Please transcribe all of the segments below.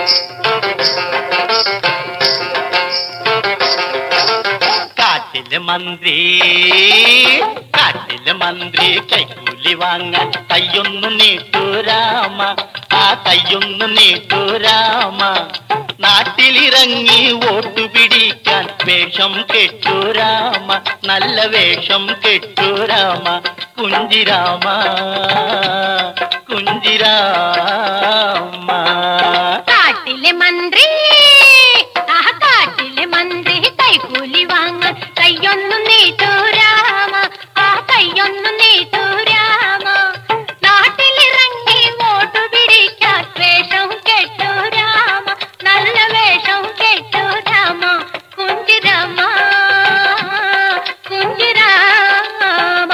കാട്ടിലെ മന്ത്രി കൈക്കൂലി വാങ്ങാൻ കയ്യൊന്നു നീട്ടു രാമ, ആ കയ്യൊന്നു നീട്ടു രാമ. നാട്ടിലിറങ്ങി വോട്ടു പിടിക്കാൻ വേഷം കെട്ടു രാമ, നല്ല വേഷം കെട്ടു രാമ. കുഞ്ചിരാമ കുഞ്ചിരാമ. കാട്ടിലെ മന്ത്രി കൈക്കൂലി വാങ്ങാൻ കയ്യൊന്നു നീട്ടു രാമ, ആ കയ്യൊന്നു നീട്ടു രാമ. നാട്ടിലിറങ്ങി വോട്ടു പിടിക്കാൻ വേഷം കെട്ടു രാമ, നല്ല വേഷം കെട്ടു രാമ. കുഞ്ചിരാമ കുഞ്ചിരാമ.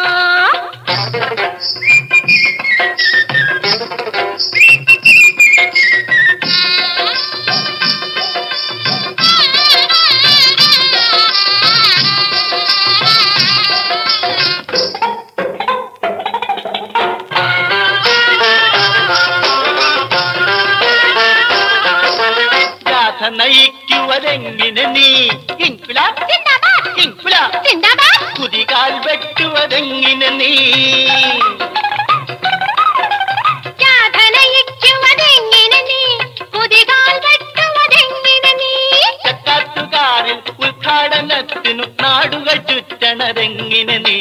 നയിക്കുവതെങ്ങിനെ നീ കുതികാൽ വെട്ടുവതെങ്ങിനെ നീ ചക്കാത്തുകാരിൽ ഉദ്ഘാടനത്തിനു നാടുകൾ ചുറ്റണതെങ്ങിനെ നീ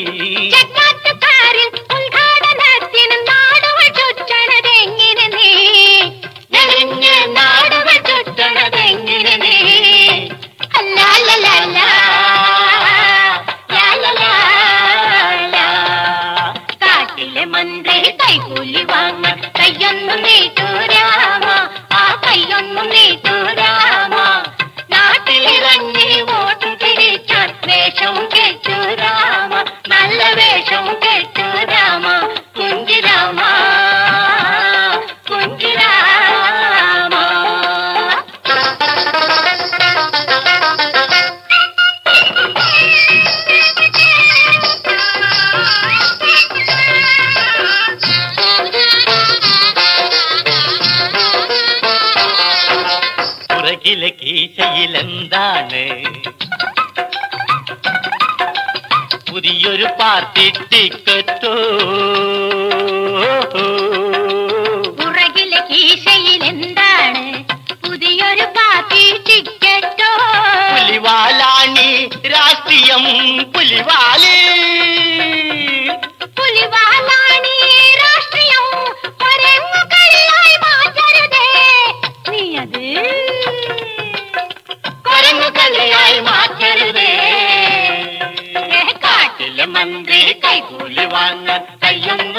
മന്ത്രി കൈക്കൂലി വാങ്ങാൻ കയ്യൊന്നു നീട്ടു രാമ, ആ കയ്യൊന്നു നീട്ടു രാമ. നാട്ടിലിറങ്ങി വോട്ടു പിടിക്കാൻ വേഷം കെട്ടു രാമ, നല്ല വേഷം കെട്ടു രാമ. കുഞ്ചിരാമ കുഞ്ചിരാമ. പുറകിലെ കീശയിലെന്താണ് പുതിയൊരു പാർട്ടി ടിക്കറ്റോ? പുറകിലെ കീശയിലെന്താണ് പുതിയൊരു പാർട്ടി ടിക്കറ്റോ? പുലിവാലാണി രാഷ്ട്രീയം, പുലിവാലി പുലിവാലാണി രാഷ്ട്രീയം. കൊരങ്ങുകളിലായി മാറ്റരുതേ നീ അത്, കൊരങ്ങുകളിലായി മാറ്റരുതേ. കാട്ടിലെ മന്ത്രി കൈക്കൂലി വാങ്ങാൻ കയ്യൊന്നു